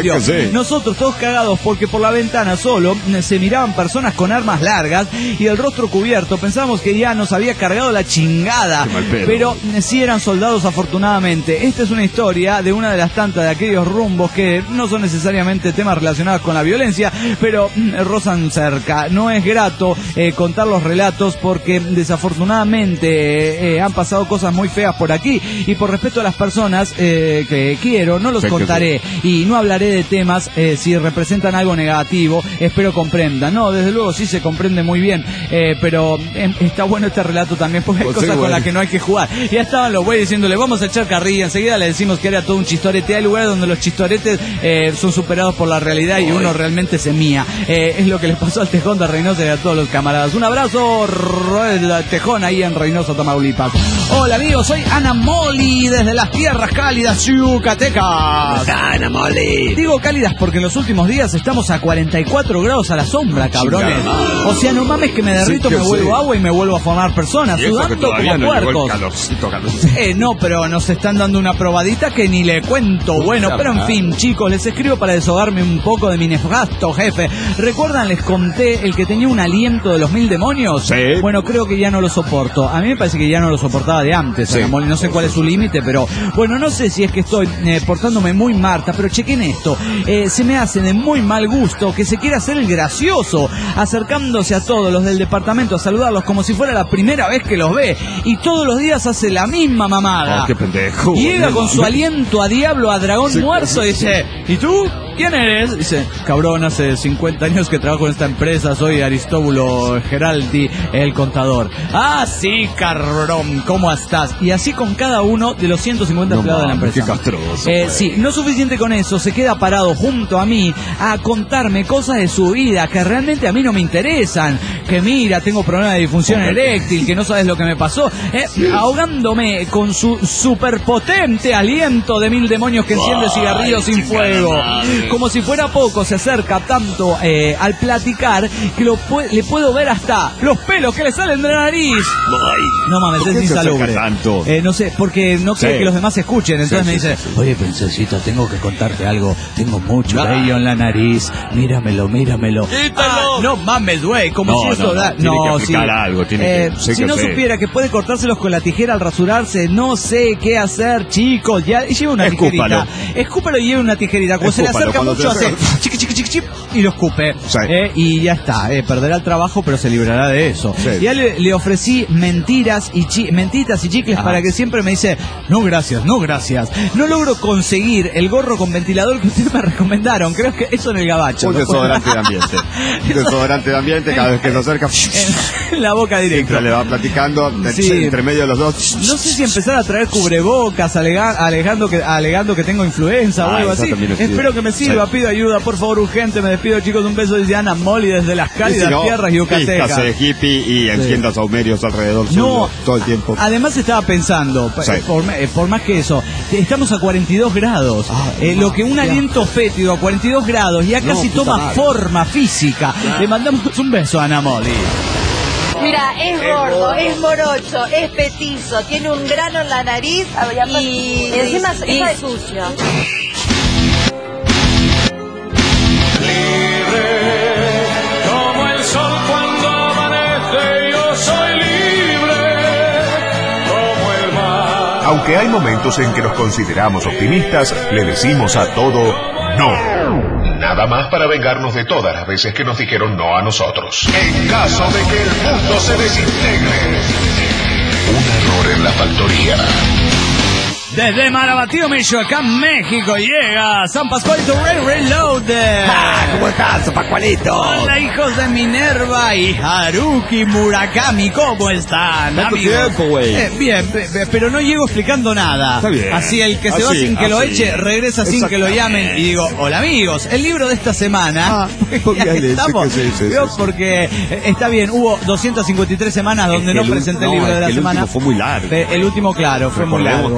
estudio. Es que sí. Nosotros todos cagados porque por la ventana solo se miraban personas con armas largas y el rostro cubierto. Pensábamos que ya nos había cargado la chingada. Qué mal pedo. Pero sí eran soldados afortunadamente. Esta es una historia de una de las tantas de aquellos rumbos que no son necesariamente temas relacionados con la violencia, pero mm, rozan cerca. No es grato eh, contar los relatos porque desafortunadamente eh, han pasado cosas muy feas por aquí y por respeto a las personas eh, que quiero no los Sí, contaré y no hablaré de temas eh, si representan algo negativo. Espero comprendan. No, desde luego sí se comprende muy bien, eh, pero eh, está bueno este relato también porque hay Pues cosas sí, con bueno. las que no hay que jugar. Ya estaban los güeyes diciéndole vamos a echar carrilla, enseguida le decimos que era todo un chistorete. Hay lugares donde los chistoretes eh, son superados por la realidad y uno realmente se mía. Eh, es lo que les pasó al Tejón de Reynosa y a todos los camaradas. Un abrazo, Roel Tejón, ahí en Reynosa, Tamaulipas. Hola amigos, soy Ana Moli desde las tierras cálidas yucatecas. Ana Moli. Digo cálidas porque en los últimos días estamos a cuarenta y cuatro grados a la sombra, cabrones. Chingada. O sea, no mames que me derrito, Sí, que me vuelvo sí. agua y me vuelvo a formar personas, Y eso que sudando todavía como no llegó el puercos. calorcito, calorcito. Eh, no, pero nos están dando una probadita que ni le cuento. Bueno, pero en fin, chicos, les escribo para desahogarme un poco de mi nefasto jefe. ¿Recuerdan? Les conté el que tenía un aliento de los mil demonios. Sí. Bueno, creo que ya no lo soporto. A mí me parece que ya no lo soportaba de antes, Sí. Ana Moli. No sé cuál es su límite, pero bueno, no sé si es que estoy eh, portándome muy Marta, pero chequen esto. Eh, se me hace de muy mal gusto que se quiera hacer el gracioso, acercándose a todos los del departamento a saludarlos como si fuera la primera vez que los ve. Y todos los días hace la misma mamada. Oh, qué pendejo. Llega con su aliento a diablo, a dragón Sí, muerto y dice, ¿y tú? ¿Quién eres? Dice, cabrón, hace cincuenta años que trabajo en esta empresa, soy Aristóbulo Geraldi, el contador. Ah, sí, cabrón, ¿cómo estás? Y así con cada uno de los ciento cincuenta No empleados de la mames, empresa. qué castroso, Eh, güey. sí, no suficiente con eso, se queda parado junto a mí a contarme cosas de su vida que realmente a mí no me interesan. Que mira, tengo problemas de disfunción eréctil, que no sabes lo que me pasó. Eh, ahogándome con su superpotente aliento de mil demonios que enciende cigarrillos sin fuego. Como si fuera poco, se acerca tanto eh, al platicar que lo pu- le puedo ver hasta los pelos que le salen de la nariz. No mames, ¿Por es qué se insalubre. acerca tanto? Eh, no sé, porque no quiere Sí. que los demás escuchen. Entonces Sí, me sí, dice, sí, sí. oye, princesita, tengo que contarte algo. Tengo mucho Ah. vello en la nariz. Míramelo, míramelo. Ah, no mames, güey, como No, si eso no, no, da... tiene que aplicar algo, tiene Eh, que- sí si que no sí. supiera que puede cortárselos con la tijera al rasurarse, no sé qué hacer, chicos. Ya lleva una Escúpalo. tijerita. Escúpalo y lleva una tijerita. Cuando se le Escúpalo, acerca cuando mucho, se hace acerca. chiqui, chiqui, chiqui, chiqui, y lo escupe. Sí. Eh, y ya está. Eh, perderá el trabajo, pero se librará de eso. Sí. Ya le, le ofrecí mentiras y chi- mentitas y chicles Ajá. para que siempre me dice, no gracias, no gracias. No logro conseguir el gorro con ventilador que ustedes me recomendaron. Creo que eso en el gabacho. Un ¿no? desodorante de ambiente. Un desodorante de ambiente, cada vez que se acerca, En la boca directa. siempre le va platicando Sí. entre medio de los dos. No sé si empezar a traer cubrebocas, alega- alegando que alegando que tengo influenza o Ah, algo eso así. también es Espero cierto. que me sirva, Sí. pido ayuda, por favor, urgente. Me despido, chicos. Un beso desde Ana Moli desde las cálidas Y si no, tierras yucatecas. vístase hippie y encienda saumerios alrededor No, suyo todo el tiempo. además estaba pensando, Sí. eh, por, eh, por más que eso, que estamos a cuarenta y dos grados, Ah, eh, lo que un ya. aliento fétido a cuarenta y dos grados ya No, casi puta toma madre. forma física. Le mandamos un beso a Ana Moli. Mira, es gordo, es morocho, es petizo, tiene un grano en la nariz y, y encima es- y es sucio. Como el sol cuando amanece, yo soy libre como el mar. Aunque hay momentos en que nos consideramos optimistas, le decimos a todo no. Nada más para vengarnos de todas las veces que nos dijeron no a nosotros. En caso de que el mundo se desintegre, un error en la factoría. Desde Marabatío, Michoacán, México, llega San Pascualito Ray Reloaded. ¿Cómo estás, Pascualito? Hola, hijos de Minerva y Haruki Murakami, ¿cómo están, ¿Cuánto amigos? tiempo, güey? Eh, bien, pe- pe- pero no llego explicando nada. Está bien. Así el que se va Así, sin que lo así. eche, regresa sin que lo llamen. Y digo, hola amigos, el libro de esta semana. Ah, porque Ya le- estamos. sí, sí, sí, Veo, sí. Porque eh, está bien, hubo doscientas cincuenta y tres semanas donde Es que no el presenté el último- libro no, de la es que el semana. último fue muy largo. Eh, El último, claro, fue muy Recordemos largo. que fue la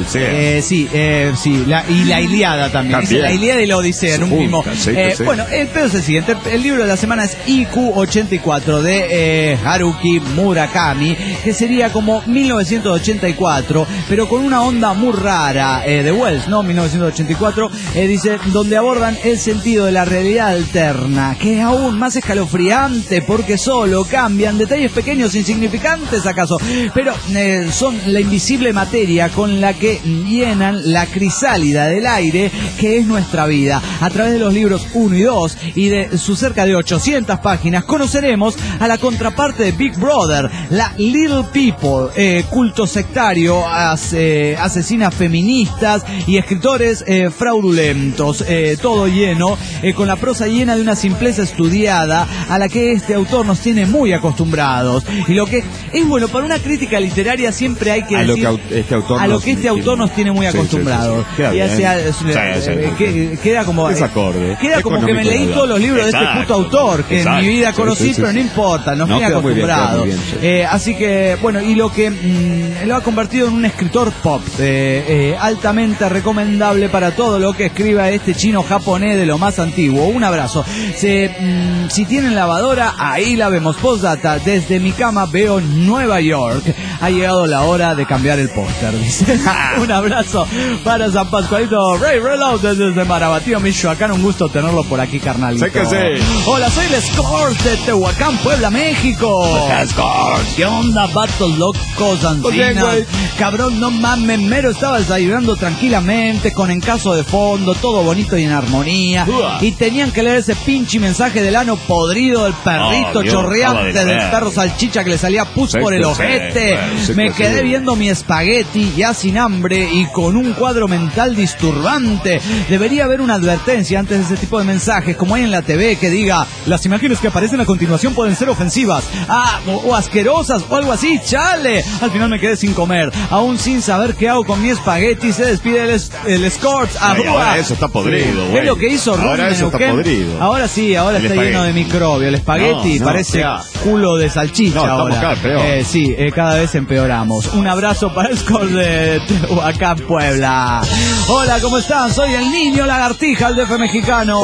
Odisea. Eh, sí, eh, sí, la, y la Ilíada también. También. La Ilíada y la Odisea en un Junta, mismo. sí, Eh, sí. Bueno, el pedo es el siguiente. El libro de la semana es I Q ochenta y cuatro de eh, Haruki Murakami, que sería como mil novecientos ochenta y cuatro, pero con una onda muy rara, eh, de Wells, ¿no? mil novecientos ochenta y cuatro, eh, dice, donde abordan el sentido de la realidad alterna, que es aún más escalofriante porque solo cambian detalles pequeños, insignificantes acaso, pero eh, son la invisible materia con la que llenan la crisálida del aire que es nuestra vida. A través de los libros uno y dos y de sus cerca de ochocientas páginas conoceremos a la contraparte de Big Brother, la Little People, eh, culto sectario, as, eh, asesinas feministas y escritores eh, fraudulentos, eh, todo lleno, eh, con la prosa llena de una simpleza estudiada a la que este autor nos tiene muy acostumbrados. Y lo que es bueno, para una crítica literaria siempre hay que A lo decir que este autor a lo nos- que este autor nos tiene muy Sí, sí, acostumbrados. sí, sí. Queda Ya bien. sea, Sí, sí, eh, sí. que- queda como Es acorde. queda como que me Económico, leí ¿verdad? todos los libros de este Exacto, puto autor que exacto. en mi vida Sí, conocí, sí, sí, pero sí. no importa, nos No, tiene queda muy bien, queda muy acostumbrados. bien, sí. Eh, así que, bueno, y lo que mm, lo ha convertido en un escritor pop, eh, eh, altamente recomendable para todo lo que escriba este chino japonés de lo más antiguo. Un abrazo. Se, mm, si tienen lavadora, ahí la vemos. Postdata, desde mi cama veo Nueva York. Ha llegado la hora de cambiar el póster, dice. Un abrazo para San Pascualito Ray Reload desde Marabatío, Michoacán. Un gusto tenerlo por aquí, carnalito. Sé que sí. Hola, soy el Scores de Tehuacán, Puebla, México. ¿Qué onda, vatos locos, Muy bien, ancinas? güey. Cabrón, no mames, mero estaba desayunando tranquilamente, con encaso de fondo, todo bonito y en armonía. Uah. Y tenían que leer ese pinche mensaje del ano podrido del perrito Oh, Dios, chorreante acaba de del leer. perro salchicha que le salía pus Sí, por el sí, ojete. bueno, sí, Me sí, quedé sí. viendo mi espagueti ya sin hambre y con un cuadro mental disturbante. Debería haber una advertencia antes de ese tipo de mensajes, como hay en la T V, que diga: las imágenes que aparecen a continuación pueden ser ofensivas, ah, o, o asquerosas o algo así. Chale, al final me quedé sin comer, aún sin saber qué hago con mi espagueti. Se despide el, es- el Scorch. Ay, Arrua. ahora eso está podrido, ¿Qué güey. es lo que hizo Ron Ahora de eso está Neuquén? podrido. Ahora sí, ahora El está lleno de espagueti. microbio. El espagueti No, no, parece ya. culo de salchicha. No, estamos ahora. cada vez peor. Eh, sí, eh, cada vez empeoramos. Un abrazo para el Scorch de Tehuacán, Puebla. Hola, ¿cómo están? Soy el niño lagartija, el D F mexicano.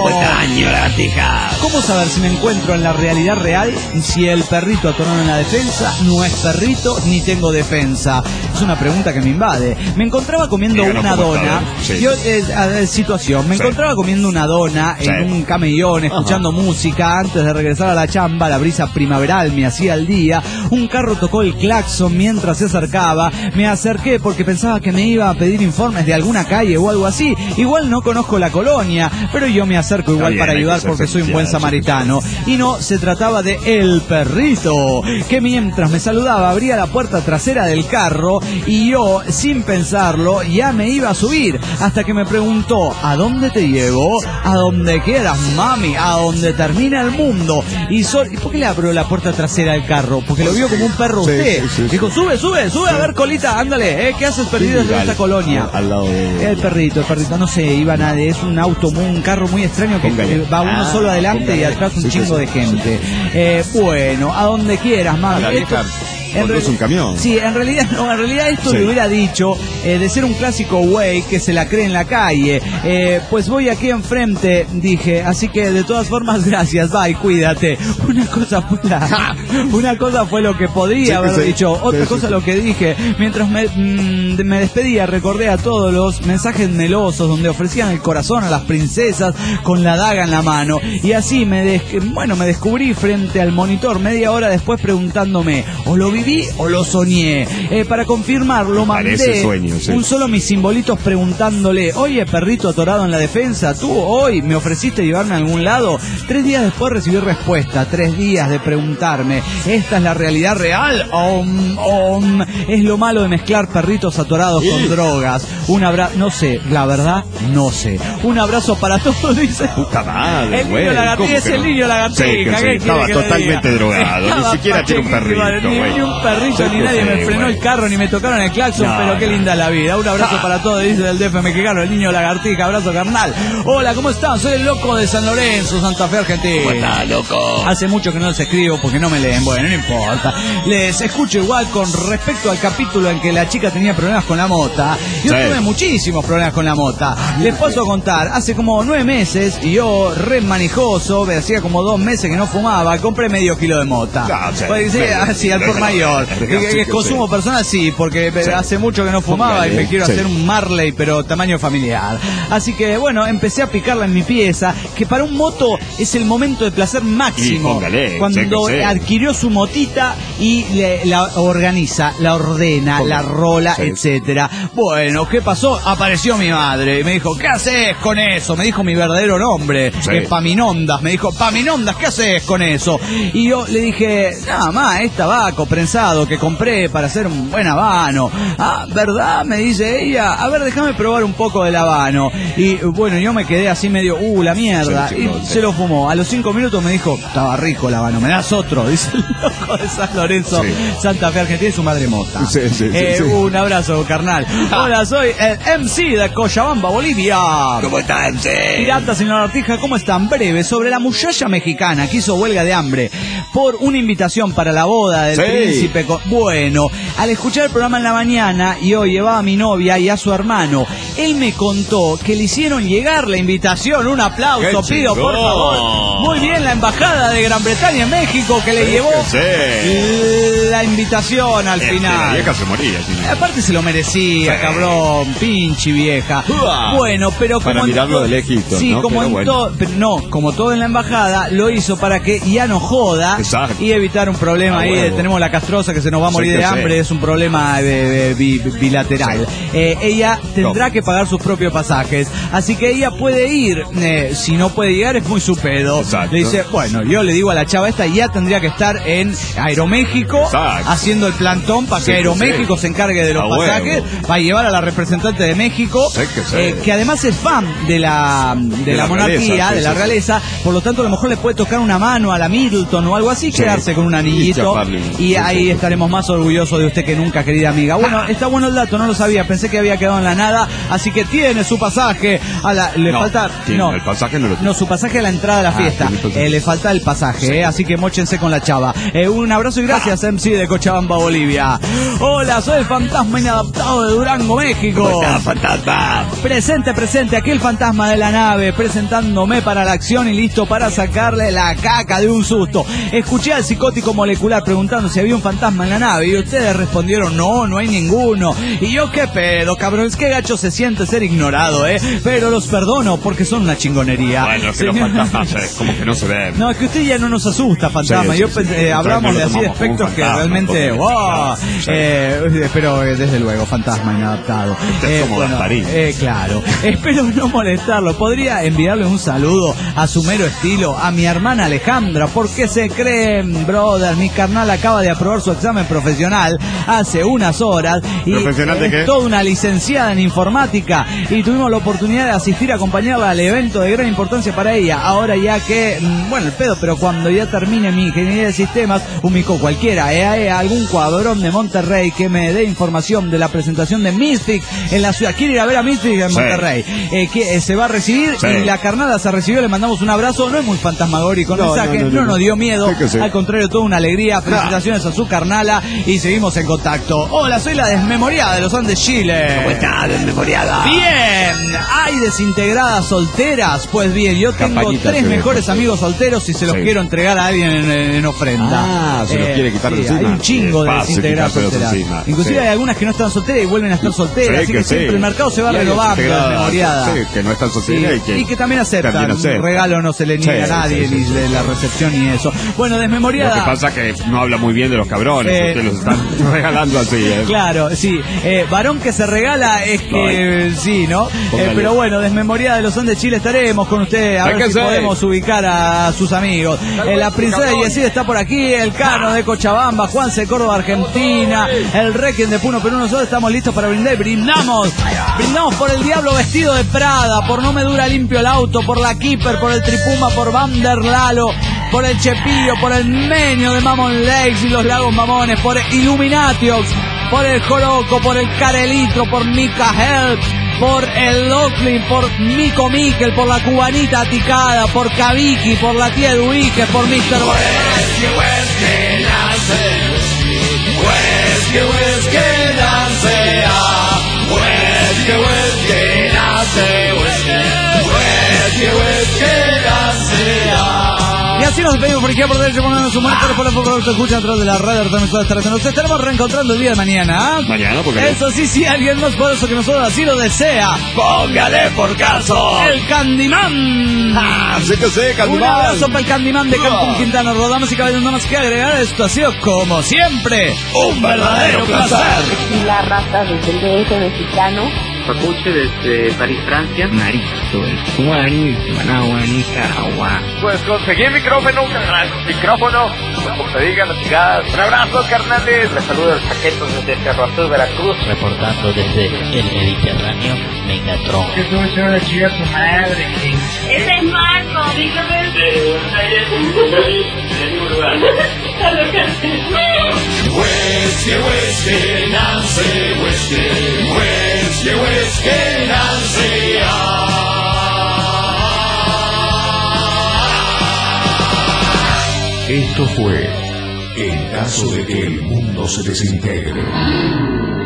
¿Cómo saber si me encuentro en la realidad real? Si el perrito atorado en la defensa no es perrito ni tengo defensa. Es una pregunta que me invade. Me encontraba comiendo Díganos una cómo está, dona. sí. Yo, eh, a ver, situación. Me Sí. encontraba comiendo una dona Sí. en un camellón, escuchando música antes de regresar a la chamba. La brisa primaveral me hacía el día. Un carro tocó el claxon mientras se acercaba. Me acerqué porque pensaba que me iba a pedir informes de alguna calle o algo así. Igual no conozco la colonia, pero yo me acerco igual bien, para hay que ayudar ser porque soy un buen servicial, samaritano. Y no, se trataba de el perrito, que mientras me saludaba abría la puerta trasera del carro y yo, sin pensarlo, ya me iba a subir, hasta que me preguntó: ¿a dónde te llevo? A donde quieras, mami, a donde termina el mundo. Y, sol- ¿y por qué le abrió la puerta trasera del carro? Porque lo vio como un perro Sí, usted. sí, sí, sí. Dijo: sube, sube, sube, a ver, colita, ándale, ¿eh? ¿Qué haces perdido en esta colonia? Al lado de... El perrito, el perrito, no sé, iba nadie, es un auto, muy- un carro muy extraño que Póngale. eh, va uno Ah, solo adelante y póngale. atrás un Sí, sí, chingo sí, de sí, gente. sí. Eh, bueno, a donde quieras, mami. A la Esto- vieja en conduce real- un camión. Sí, en realidad no, en realidad esto Sí. le hubiera dicho eh, de ser un clásico güey que se la cree en la calle. Eh, pues voy aquí enfrente, dije, así que de todas formas, gracias, bye, cuídate. Una cosa fue la, una cosa fue lo que podría Sí, haber sí. dicho, otra Sí, sí, cosa sí. lo que dije. Mientras me, mm, me despedía, recordé a todos los mensajes melosos donde ofrecían el corazón a las princesas con la daga en la mano. Y así me des- bueno, me descubrí frente al monitor media hora después preguntándome, o lo viví o lo soñé. Eh, para confirmarlo mandé Parece sueño, sí. un solo mis simbolitos preguntándole: oye, perrito atorado en la defensa, ¿tú hoy me ofreciste llevarme a algún lado? Tres días después recibí respuesta. Tres días de preguntarme: ¿esta es la realidad real? Om, om. Es lo malo de mezclar perritos atorados con drogas. Un abrazo, no sé, la verdad, no sé. Un abrazo para todos, dice. Puta madre, El güey. niño lagartija ¿Cómo es que el no? niño lagartija. Sí, que sí, ¿qué quiere estaba que le totalmente diga? drogado. Estaba Ni siquiera tiene un pachequísimo, perrito, ni- güey. Ni un un perrito, Sí, ni que nadie sí, me frenó bueno. el carro, ni me tocaron el claxon, No, pero qué no. linda la vida. Un abrazo para todos, dice del D F mexicano, el niño lagartija, abrazo carnal. Hola, ¿cómo están? Soy el loco de San Lorenzo, Santa Fe, Argentina. ¿Cómo está, loco? Hace mucho que no les escribo porque no me leen, bueno, no importa. Les escucho igual con respecto al capítulo en que la chica tenía problemas con la mota. Yo Sí. tuve muchísimos problemas con la mota. Les paso a contar, hace como nueve meses, y yo re manijoso, me hacía como dos meses que no fumaba, compré medio kilo de mota. Ah, sí. Pues, sí, así, al por mayor. Sí, Que- que- sí, que sí. consumo personal sí, porque Sí. hace mucho que no fumaba y me Póngale, quiero sí. hacer un Marley, pero tamaño familiar. Así que bueno, empecé a picarla en mi pieza, que para un moto es el momento de placer máximo. Y póngale, cuando sí que sí. adquirió su motita y le- la organiza, la ordena, Póngale. la rola, Sí. etcétera. Bueno, ¿qué pasó? Apareció mi madre y me dijo, ¿qué haces con eso? Me dijo mi verdadero nombre, Sí. eh, Paminondas. Me dijo, Paminondas, ¿qué haces con eso? Y yo le dije, nada más, es tabaco prensado que compré para hacer un buen habano. Ah, ¿verdad? Me dice ella, a ver, déjame probar un poco del habano. Y bueno, yo me quedé así medio, uh, la mierda. Se lo Y chingó, sí. se lo fumó. A los cinco minutos me dijo, estaba rico el habano, ¿me das otro? Dice el loco de San Lorenzo, Sí. Santa Fe, Argentina, y su madre mota. Sí, sí, sí, Eh, sí. Un abrazo, carnal. Hola, soy el M C de Cochabamba, Bolivia. ¿Cómo está, M C? Pirata, señor Artija, ¿cómo están? Breve, sobre la muchacha mexicana que hizo huelga de hambre por una invitación para la boda del Sí. príncipe. con- Bueno, al escuchar el programa en la mañana, yo llevaba a mi novia y a su hermano. Él me contó que le hicieron llegar la invitación. Un aplauso, ¡Qué pido, por chingón! favor. Muy bien, la embajada de Gran Bretaña en México que le Sí, llevó que sí. la invitación al Este, final. La vieja se moría. sí. Aparte se lo merecía, Sí. cabrón, pinche vieja. Uah. Bueno, pero Para como en mirarlo to- de lejitos, Sí, ¿no? como Pero en bueno. todo, pero no, como todo en la embajada, lo hizo para que ya no joda Exacto. y evitar un problema Ah, ahí. de- huevo. tenemos la castrosa que se nos va a Sí, morir que de sí. hambre, es un problema eh, eh, bi- bilateral. Eh, ella tendrá No. que pagar sus propios pasajes, así que ella puede ir. eh, si no puede llegar es muy su pedo. Exacto. Le dice, bueno, yo le digo a la chava esta, ya tendría que estar en Aeroméxico Exacto. haciendo el plantón para Sí, que que Aeroméxico sí. se encargue de los A huevo. pasajes, va a llevar a la representante de México, Sí, que sí. eh, que además es fan de la, de De la la monarquía, realeza, sí, de la sí, sí. realeza, por lo tanto a lo mejor le puede tocar una mano a la Middleton o algo así, Sí. quedarse con un Y anillito chaparle. y Sí, ahí sí. estaremos más orgullosos de usted que nunca, querida amiga. Bueno, está bueno el dato, no lo sabía, pensé que había quedado en la nada, así que tiene su pasaje a la, le No, falta, tiene- no, el pasaje no lo tiene. no, su pasaje a la entrada de la Ah, fiesta, tiene pasaje. Eh, le falta el pasaje, eh, así que móchense con la chava. Eh, un abrazo y gracias, M C de Cochabamba, Bolivia. Hola, soy el fantasma inadaptado de Durango, México. fantasma? Presente, presente, aquí el fantasma de la nave, presentándome para la acción y listo para sacarle la caca de un susto. Escuché al psicótico molecular preguntando si había un fantasma en la nave y ustedes respondieron, no, no hay ninguno. Y yo, qué pedo, cabrón, es que gacho se siente ser ignorado, eh. Pero los perdono porque son una chingonería. Bueno, es que los Señor- fantasmas eh, como que no se ven. No, es que usted ya no nos asusta, fantasma. Sí, sí, Yo sí, pensé- sí. eh, hablamos No de lo así de tomamos como un espectros que fantasma, realmente, porque- wow, Sí. eh, pero eh, desde luego, fantasma inadaptado. Usted es como Gasparín. eh, claro. Espero no molestarlo. ¿Podría enviarle un saludo a su mero estilo a mi hermana Alejandra? Porque se creen, brother, mi carnal acaba de aprobar su examen profesional hace unas horas y ¿Profesional de es qué? toda una licenciada en informática y tuvimos la oportunidad de asistir a acompañarla al evento de gran importancia para ella. Ahora ya que, mm, bueno, el pedo, pero cuando ya termine mi ingeniería de sistemas, un mico cualquiera, eh, eh, algún cuadrón de Monterrey que me dé información de la presentación de Mystic en la ciudad. Quiere ir a ver a Mystic en Sí. Monterrey, eh, que eh, se va a recibir Sí. y la carnada se recibió, le mandamos un abrazo. No es muy fantasmagórico el No, mensaje, no, no, no, no, nos no. dio miedo, Sí que sí. al contrario, toda una alegría. Felicitaciones a su carnala y seguimos en contacto. Hola, soy la desmemoriada de los Andes, Chile. ¿Cómo está, desmemoriada? Bien, hay desintegradas solteras. Pues bien, yo tengo Campanita tres se ve, mejores sí. amigos solteros y se los Sí. quiero entregar a alguien en, en ofrenda. Ah, se los quiere quitar de sí, encima. Hay un chingo Es de fácil desintegradas quitárselos solteras. encima, Inclusive sí. hay algunas que no están solteras y vuelven a estar solteras. Sí, así que, que siempre sí. el mercado se va Y hay renovando, desintegradas, desmemoriada. sí, que no están solteras Sí, y que y que también aceptan. también aceptan. Un regalo no se le niega Sí, a nadie, sí, sí, ni sí, de sí. la recepción ni eso. Bueno, Lo desmemoriada. que pasa que no habla muy bien de los cabrones, Eh, porque los están regalando así, ¿eh? Claro, sí. Eh, varón que se regala es que Ay. sí, ¿no? Eh, Póngale. pero bueno, desmemoriada de los Andes Chile estaremos con usted a Hay ver que si ser. podemos ubicar a sus amigos. Eh, la princesa de Yesid está por aquí, el Cano de Cochabamba, Juanse Córdoba, Argentina, el Requiem de Puno, Perú. Nosotros estamos listos para brindar. Brindamos, brindamos por el diablo vestido de Prada, por No Me Dura Limpio el Auto, por la Keeper, por el Tripuma, por Van der Lalo, por el Chepío, por el Menio de Mammon Lakes y los Lagos Mamones, por Illuminatiox, por el Joroco, por el Carelitro, por Mika Help, por el Oakley, por Mico Miquel, por la Cubanita Aticada, por Kabiki, por la tía Duique, por mister Whisky, whisky, Nancy, whisky, whisky, Nancy, ah. Whisky, whisky, Nancy, whisky, whisky, whisky, Nancy, ah. Y así nos despedimos por izquierda, por derecha, por su muerte, por el fútbol, se escucha atrás de la radio, ahorita nos estaremos reencontrando el día de mañana. ¿eh? Mañana, porque eso sí, si alguien más poderoso que nosotros así lo desea, Póngale por caso. el Candyman. Ah, sí que sí, Candyman. Un abrazo para el Candyman de Cancún, Quintana Roo. Damas y caballeros, no más que agregar, esto ha sido como siempre Un verdadero placer. Y la raza desde el D F mexicano. Papuche desde París, Francia. Marito, Juani, Managua, Nicaragua. Pues conseguí micrófono, carnal. Micrófono, como te digan las chicadas. Un abrazo, carnales. Les saludo el Paqueto desde Cerro Azul, Veracruz. Reportando desde el Mediterráneo, Megatron. Que tú eres una chica tu madre. Ese es Marco, dígame. Whisky, whisky, Nancy, whisky, whisky, whisky, Nancy, ah. Esto fue En caso de que el mundo se desintegre.